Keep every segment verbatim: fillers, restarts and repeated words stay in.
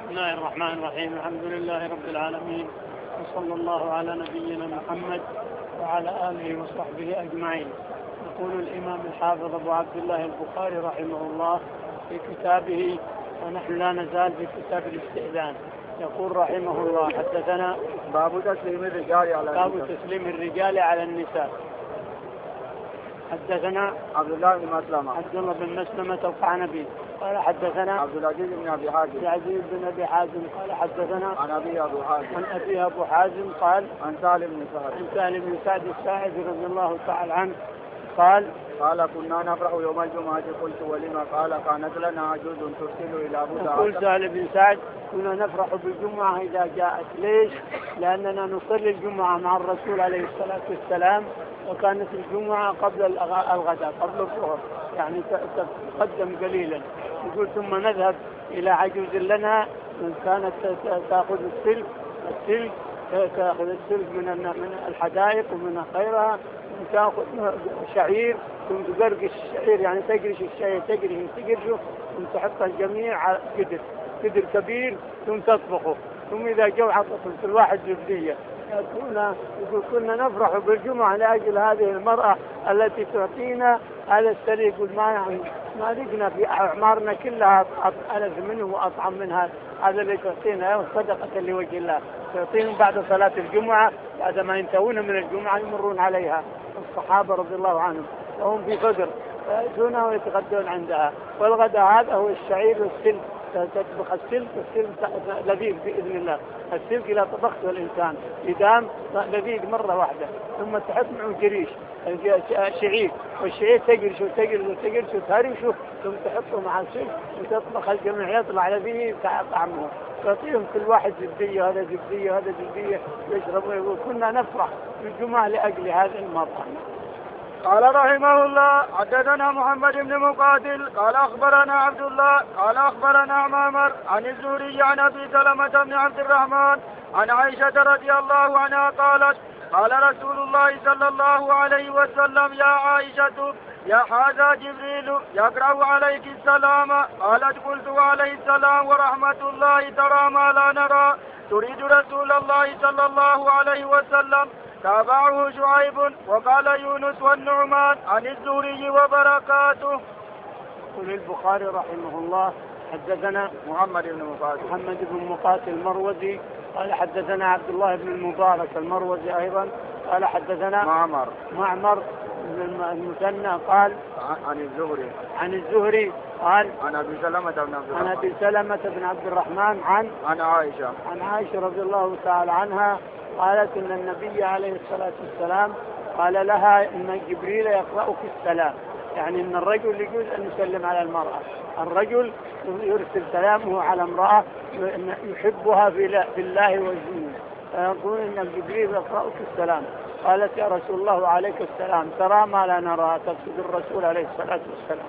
بسم الله الرحمن الرحيم. الحمد لله رب العالمين، وصلى الله على نبينا محمد وعلى آله وصحبه أجمعين. يقول الإمام الحافظ أبو عبد الله البخاري رحمه الله في كتابه، ونحن لا نزال في كتاب الاستئذان، يقول رحمه الله: حدثنا باب تسليم الرجال على باب تسليم الرجال على النساء. حدثنا عبد الله بن مسلمة عبد الله بن مسلمة القعنبي قال حدثنا عبد العزيز بن ابي حازم عبد العزيز بن ابي حازم قال حدثنا عن ابي ابو حازم عن ابي ابو حازم قال عن سالم بن سعد عن سالم بن سعد الساعدي رضي الله تعالى عنه قال قال كنا نفرح يوم الجمعة، قلت ولما؟ قال كانت لنا عجوز ترسل الى ابو يقول سالم بن سعد: كنا نفرح بالجمعة إذا جاءت. ليش؟ لأننا نصلي الجمعة مع الرسول عليه الصلاة والسلام، وكانت الجمعة قبل الغداء قبل الظهر، يعني تقدم قليلا. يقول ثم نذهب إلى عجوز لنا كانت تأخذ السلك السلك تأخذ السلك من من الحدائق ومن غيرها، تأخذ شعير ثم تقرقش الشعير، يعني تقرش الشعير تقرش تقرشه ثم تحط الجميع على قدر قدر كبير ثم تطبخه، ثم إذا جو عطف في الواحد زبدية. كنا يقول كنا نفرح بالجمعة لأجل هذه المرأة التي تعطينا هذا السرير. يقول ما ما لقنا في أعمارنا كلها ألف منه وأطعم منها، هذا اللي تعطينا صدقة لوجه الله، تعطيهم بعد صلاة الجمعة، بعد ما ينتهون من الجمعة يمرون عليها الصحابة رضي الله عنهم وهم في فقر فيأتونها ويتغدون عندها. والغداء هذا هو الشعير والسلك، تطبخ السلك والسلك لذيذ بإذن الله. السلك إذا طبخته الإنسان يدام لذيذ مرة واحدة، ثم تحط معه جريش شعير، والشعير تقرش وتقرش وتقرش وتهرشه، ثم تحطه مع السلك وتطبخ الجميع يطلع لذيذ طعمه. تعطيهم كل واحد زبدية، هذا زبدية هذا زبدية يشربوا. يقول كنا نفرح بالجمعة لأجل هذه المرأة. قال رحمه الله: حدثنا محمد بن مقاتل قال اخبرنا عبد الله قال اخبرنا معمر عن الزهري عن ابي سلمة بن عبد الرحمن عن عائشة رضي الله عنها قالت: قال رسول الله صلى الله عليه وسلم: يا عائشة يا هذا جبريل يقرأ عليك السلام. قالت: قلت: وعليه السلام ورحمة الله، ترى ما لا نرى، تريد رسول الله صلى الله عليه وسلم. تابعه شعيب وقال يونس والنعمان عن الزهري وبركاته. يقول البخاري رحمه الله: حدثنا محمد بن مقاتل محمد بن مقاتل المروزي قال حدثنا عبد الله بن المبارك المروزي أيضا قال حدثنا معمر معمر بن المثنى قال عن الزهري عن الزهري قال عن ابي سلمة بن عبد الرحمن عن ابي سلمة بن عبد الرحمن عن عن عائشة عن عائشة رضي الله تعالى عنها قالت ان النبي عليه الصلاة والسلام قال لها ان جبريل يقرأك السلام، يعني ان الرجل يجوز ان يسلم على المرأة، الرجل يرسل سلامه على امرأة يحبها في الله وجهه، فيقول ان جبريل يقرأك السلام. قالت: يا رسول الله عليك السلام، ترى ما لا نرى، تقصد الرسول عليه الصلاة والسلام.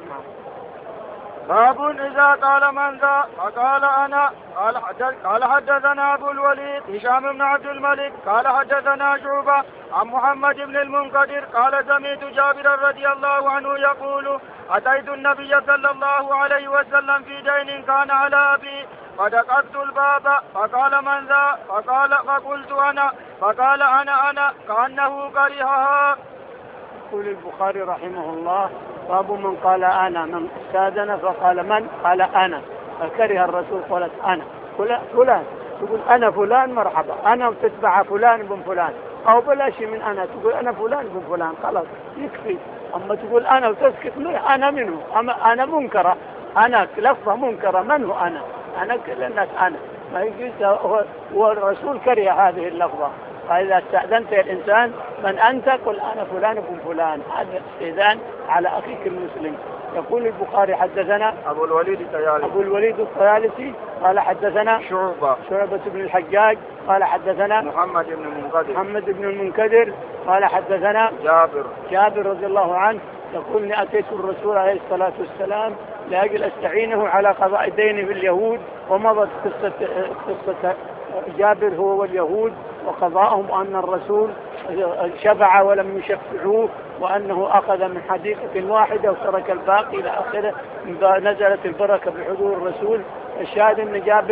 باب إذا قال من ذا فقال أنا. قال, قال حدثنا أبو الوليد هشام بن عبد الملك قال حدثنا شعبة عن محمد بن المنكدر قال: سمعت جابر رضي الله عنه يقول: أتيت النبي صلى الله عليه وسلم في دين كان على أبي، فدققت الباب فقال: من ذا؟ فقال فقلت أنا، فقال: أنا أنا، كأنه كرهها. يقول البخاري رحمه الله: باب من قال أنا، من استاذن فقال من؟ قال أنا، فكره الرسول قالت أنا فلان، تقول أنا فلان مرحبا، أنا وتتبع فلان بن فلان، أو بلاش من أنا تقول أنا فلان بن فلان، خلاص يكفي. أما تقول أنا وتسكت أنا منه، أما أنا منكرة، أنا لفظة منكرة، من هو أنا؟ أنا كل الناس أنا، ما يجوز. والرسول كره هذه اللفظة. فإذا استأذنت الإنسان من أنت؟ قل أنا فلان بن فلان، هذا استئذان على أخيك المسلم. يقول البخاري: حدثنا أبو الوليد الطيالسي أبو الوليد الطيالسي قال حدثنا شعبة شعبة بن الحجاج قال حدثنا محمد بن المنكدر محمد بن المنكدر قال حدثنا جابر جابر رضي الله عنه يقول: إني أتيت الرسول عليه الصلاة والسلام لأجل أستعينه على قضاء دين باليهود، ومضت قصة قصة جابر هو واليهود وقضاءهم أن الرسول شفع ولم يشفعوه، وأنه أخذ من حديقة واحدة وترك الباقي إلى آخره. نزلت البركة بحضور الرسول. الشاهد أن جابر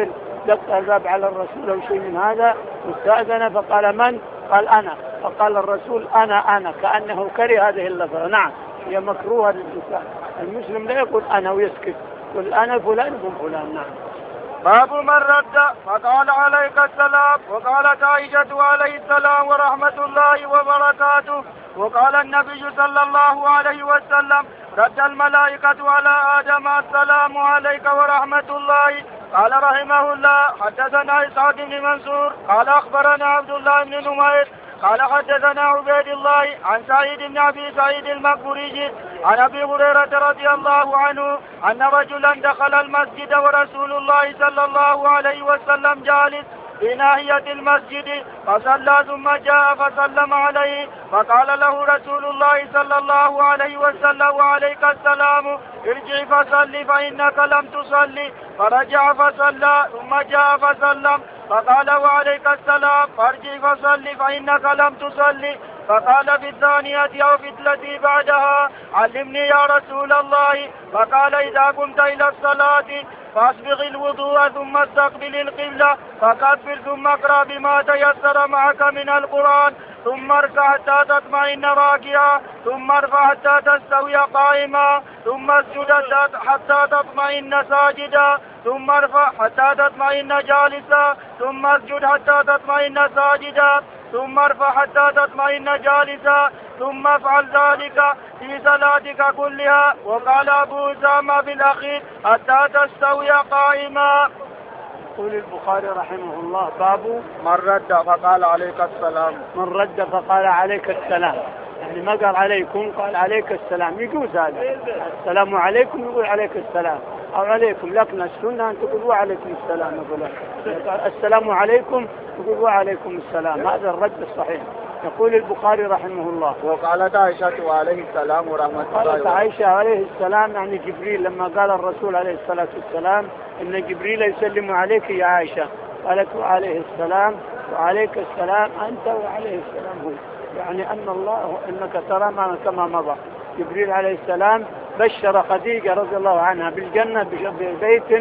دق الباب على الرسول أو شيء من هذا واستأذن فقال من؟ قال أنا. فقال الرسول أنا أنا كأنه كره هذه اللفظة. نعم هي مكروهة للإنسان، المسلم لا يقول أنا ويسكت، يقول أنا فلان ابن فلان. نعم. باب من رد فقال عليك السلام. وقالت عائشة عليه السلام ورحمة الله وبركاته. وقال النبي صلى الله عليه وسلم رد الملائكة على آدم السلام عليك ورحمة الله. قال رحمه الله حدثنا إسحاق بن منصور قال أخبرنا عبد الله بن نمير قال حدثنا عبيد الله عن سعيد بن أبي سعيد المقبري عن أبي هريرة رضي الله عنه أن رجلا دخل المسجد ورسول الله صلى الله عليه وسلم جالس في ناحية المسجد فصلى ثم جاء فسلم عليه فقال له رسول الله صلى الله عليه وسلم وعليك السلام ارجع فصل فإنك لم تصلي. فرجع فصلى ثم جاء فسلم فقال وعليك السلام فارجع فصل فإنك لم تصلي. فقال في الثانية أو في التي بعدها علمني يا رسول الله. فقال إذا قمت إلى الصلاة فاسبغ الوضوء ثم استقبل القبلة فكبر ثم اقرأ بما تيسر معك من القرآن ثم اركع حتى تطمئن راكعا ثم ارفع حتى تستوي قائما ثم اسجد حتى تطمئن ساجدا ثم ارفع حتى تطمئن جالسا ثم اسجد حتى تطمئن ساجدا ثم ارفع حتى تطمئن جالسا ثم افعل ذلك في صلاتك كلها. وقال أبو أسامة في الأخير حتى تستوي قائما. يقول البخاري رحمه الله باب من رد فقال عليك السلام. من رد فقال عليك السلام، يعني ما قال عليكم قال عليك السلام، يجوز هذا. السلام عليكم يقول عليك السلام أو عليكم، لكن السنة أن تقول وعليكم السلام. يقول السلام عليكم يقول وعليكم السلام، هذا الرد الصحيح. يقول البخاري رحمه الله وقالت عائشة عليه السلام ورحمة الله. قالت عائشة عليه السلام يعني جبريل لما قال الرسول عليه الصلاة والسلام إن جبريل يسلم عليك يا عائشة، قالت وعليه السلام وعليك السلام أنت وعليه السلام هو، يعني أن الله إنك ترى ما كما مضى. جبريل عليه السلام بشر خديجة رضي الله عنها بالجنة ببيت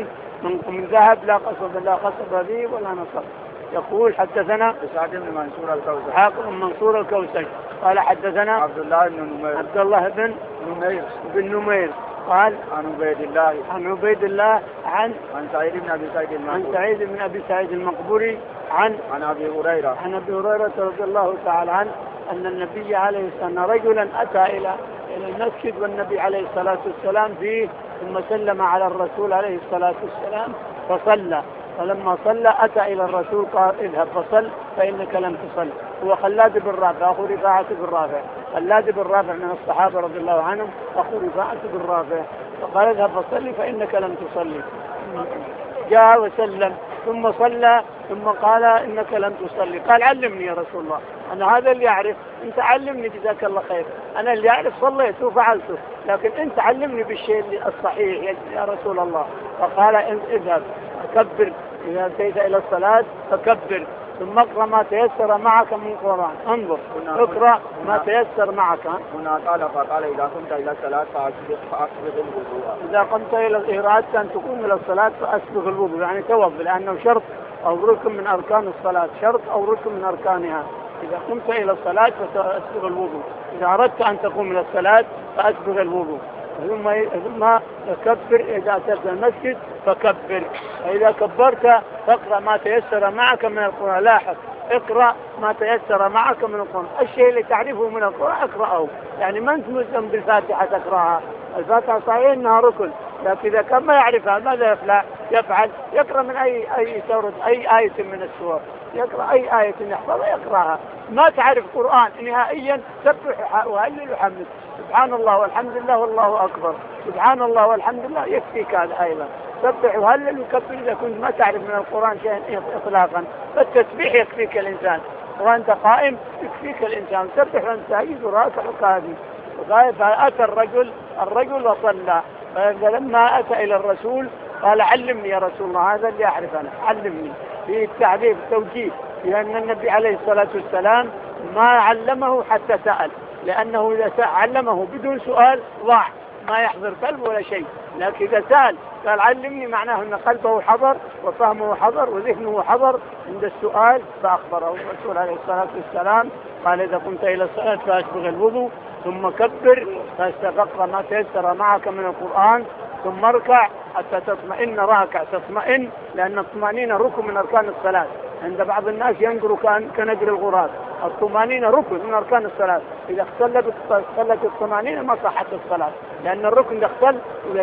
من ذهب لا قصب لا قصب به ولا نصب. يقول حدثنا إسحاق بن منصور الكوسج. إسحاق بن منصور الكوسج قال حدثنا عبد الله بن نمير. عبد الله بن نمير بن نمير قال عن عبيد الله عن عبيد الله عن عن سعيد بن أبي سعيد المقبري عن سعيد بن أبي سعيد المقبري عن عن أبي هريرة عن أبي هريرة رضي الله تعالى عنه أن النبي عليه السلام رجلا أتى إلى إلى المسجد والنبي عليه الصلاة والسلام فيه، ثم سلم على الرسول عليه الصلاة والسلام فصلى. فلما صلى أتى إلى الرسول قال اذهب فصل فإنك لم تصل. هو خلاد بن رافع أخو رفاعة بن رافع، خلاد بن رافع من الصحابة رضي الله عنهم أخو رفاعة بن رافع، فقال اذهب فصل فإنك لم تصلي. جاء وسلم ثم صلى ثم قال إنك لم تصلي. قال علمني يا رسول الله، أنا هذا اللي أعرف، أنت علمني جزاك الله خير، أنا اللي أعرف صليت وفعلته، لكن أنت علمني بالشيء الصحيح يا رسول الله. فقال اذهب فكبر إذا أتيت إلى الصلاة فكبر ثم اقرأ ما تيسر معك من القرآن. انظر اقرأ ما تيسر معك. هنا قال فقال إذا قمت إلى الصلاة فأسبغ الوضوء. إذا قمت إلى إرادة أن تقوم إلى الصلاة فأسبغ الوضوء، يعني توضأ، لأنه شرط أو ركن من أركان الصلاة، شرط أو ركن من أركانها. إذا قمت إلى الصلاة فأسبغ الوضوء، إذا أردت أن تقوم إلى الصلاة فأسبغ الوضوء. ثم ثم كبر إذا أتيت المسجد فكبر، فإذا كبرت فاقرأ ما تيسر معك من القرآن. لاحظ اقرأ ما تيسر معك من القرآن، الشيء اللي تعرفه من القرآن اقرأه، يعني ما أنت ملزم بالفاتحة تقرأها، الفاتحة صحيح إنها ركن، لكن إذا كان ما يعرفها ماذا يفعل؟ يفعل يقرأ من أي أي سورة أي آية من السور، يقرأ أي آية يحفظها يقرأها. ما تعرف قرآن نهائيا سبح وهلل وحمد، سبحان الله والحمد لله والله أكبر، سبحان الله والحمد لله، يكفيك هذا أيضا. سبح وهلل وكبر إذا كنت ما تعرف من القرآن شيئا إطلاقا، فالتسبيح يكفيك الإنسان، وأنت قائم يكفيك الإنسان، سبح وأنت ساجد وراكع وكاذب. فأتى الرجل الرجل وصلى، فلما أتى إلى الرسول قال علمني يا رسول الله، هذا اللي أعرف أنا، علمني. في التعريف التوجيه، لأن النبي عليه الصلاة والسلام ما علمه حتى سأل، لأنه إذا علمه بدون سؤال ضاع، ما يحضر قلبه ولا شيء. لكن إذا سأل قال علمني معناه أن قلبه حضر وفهمه حضر وذهنه حضر عند السؤال فأخبره الرسول عليه الصلاة والسلام قال إذا قمت إلى الصلاة فأسبغ الوضوء ثم كبر فاستفقر ما تيسر معك من القرآن ثم اركع حتى تطمئن راكع تطمئن، لأن الطمأنينة ركن من أركان الصلاة. عند بعض الناس ينقر كنقر الغراب، الطمأنينة ركن من أركان الصلاة. إذا اختلت الطمأنينة ما صحت الصلاة، لأن الركن إذا اختل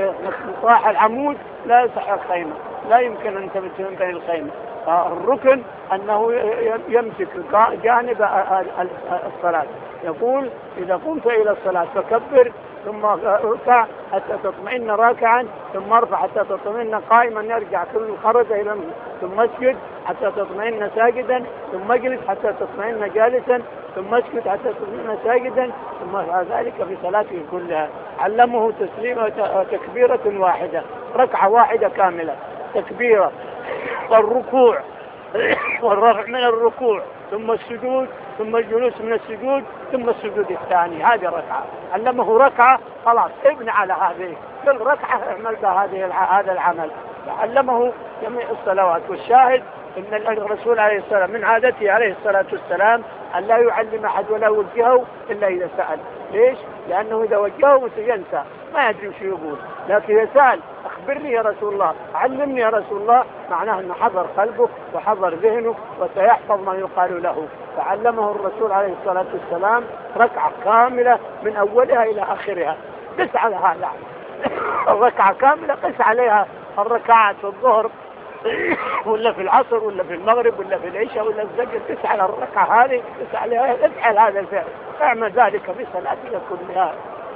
طاح العمود لا يصح الخيمة، لا يمكن أن تنتهي الخيمة. الركن أنه يمسك جانب الصلاة. يقول إذا قمت إلى الصلاة فكبر ثم اركع حتى تطمئن راكعا ثم ارفع حتى تطمئن قائما يرجع كل خرج إلى ثم اسجد حتى تطمئن ساجدا ثم اجلس حتى تطمئن جالسا ثم اسجد حتى تطمئن ساجدا ثم افعل ذلك في صلاته كلها. علمه تسليمة تكبيرة واحدة، ركعة واحدة كاملة، تكبيرة والركوع والرفع من الركوع ثم السجود ثم الجلوس من السجود ثم السجود الثاني. هذه ركعة علمه ركعة خلاص ابن على هذه كل ركعة اعمل هذه هذا العمل. علمه جميع الصلوات. والشاهد ان الرسول عليه السلام من عادته عليه الصلاة والسلام أن لا يعلم أحد ولا يوجهه إلا إذا سأل. ليش؟ لأنه إذا وجهه سينسى ما يدري وش يقول، لكن إذا سأل أخبرني يا رسول الله علمني يا رسول الله معناه أنه حضر قلبه وحضر ذهنه وسيحفظ ما يقال له. فعلمه الرسول عليه الصلاة والسلام ركعة كاملة من أولها إلى آخرها. قس على هذا الركعة كاملة، قس عليها الركعات في الظهر ولا في العصر ولا في المغرب ولا في العشاء ولا في الفجر، قس على الركعة هذه، قس عليها، افعل هذا الفعل، اعمل ذلك في صلاتك كلها،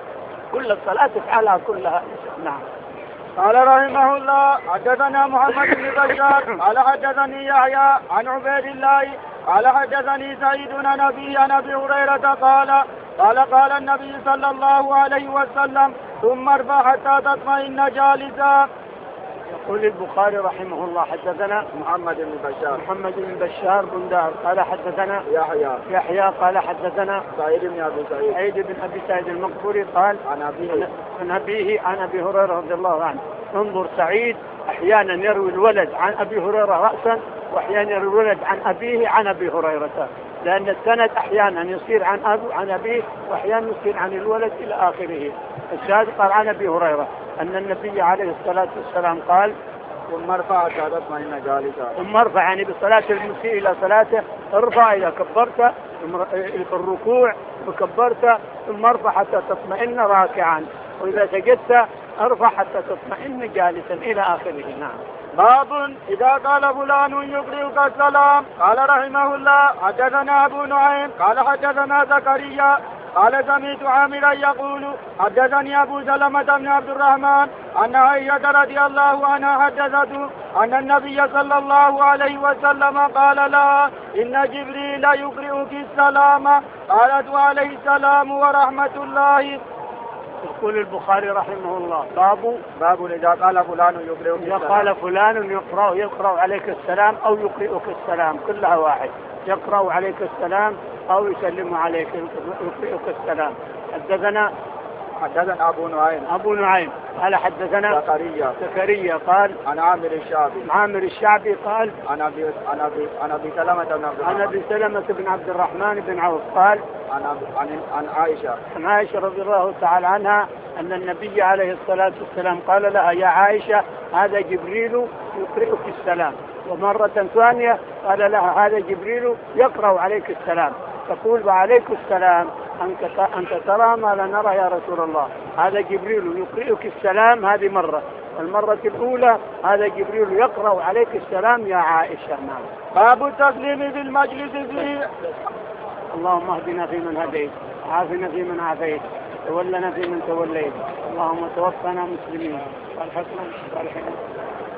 كل الصلاة افعلها كلها. نعم. قال رحمه الله حدثنا محمد بن بشار قال حدثني يحيى عن عبيد الله قال حدثني سعيد عن أبي عن أبي هريرة قال قال قال النبي صلى الله عليه وسلم ثم ارفع حتى تطمئن جالسا. يقول البخاري رحمه الله حدثنا محمد بن بشار محمد بن بشار بن دار قال حدثنا يحيى يحيى قال حدثنا سعيد بن أبي سعيد سعيد بن أبي سعيد المقبري قال عن أبيه عن أبيه عن أبي هريرة رضي الله عنه. انظر سعيد أحيانا يروي الولد عن أبي هريرة رأسا وأحيانا يروي الولد عن أبيه عن أبي هريرة، لأن السند أحيانا يصير عن أبو عن أبيه وأحيانا يصير عن الولد إلى آخره. الشاهد قال عن أبي هريرة أن النبي عليه الصلاة والسلام قال ثم ارفع حتى تطمئن جالسا. ثم ارفع يعني بصلاة المسيء إلى صلاته، ارفع إذا كبرت في الركوع وكبرت ثم ارفع حتى تطمئن راكعا، وإذا سجدت ارفع حتى تطمئن جالسا إلى آخره. نعم. باب إذا قال فلان يقرئك السلام. قال رحمه الله حدثنا أبو نعيم قال حدثنا زكريا قال سمعت عامرا يقول حدثني أبو سلمة بن عبد الرحمن أن عائشة رضي الله عنها حدثته أن النبي صلى الله عليه وسلم قال لها إن جبريل يقرئك السلام. قالت وعليه السلام ورحمة الله. يقول البخاري رحمه الله باب باب إذا قال فلان يقرئك إذا قال فلان يقرأ يقرأ عليك السلام أو يقرئك السلام، كلها واحد، يقرأ عليك السلام أو يسلم عليك يقرئك السلام. حدثنا حدثنا أبو نعيم أبو نعيم قال حدثنا زكريا زكريا قال عن عامر الشعبي عامر الشعبي قال عن أبي عن أبي عن أبي سلمة بن عبد عن أبي سلمة بن عبد الرحمن بن عوف قال عن عن عن عائشة عن عائشة رضي الله تعالى عنها أن النبي عليه الصلاة والسلام قال لها يا عائشة هذا جبريل يقرئك السلام، ومرة ثانية قال لها هذا جبريل يقرأ عليك السلام، تقول وعليك السلام أنت ترى ما لا نرى يا رسول الله، هذا جبريل يقرئك السلام هذه مرة، المرة الأولى هذا جبريل يقرأ عليك السلام يا عائشة. نعم. باب التسليم في المجلس فيه. اللهم اهدنا فيمن هديت وعافنا فيمن عافيت تولنا فيمن توليت اللهم توفنا مسلمين والحقنا بالصالحين.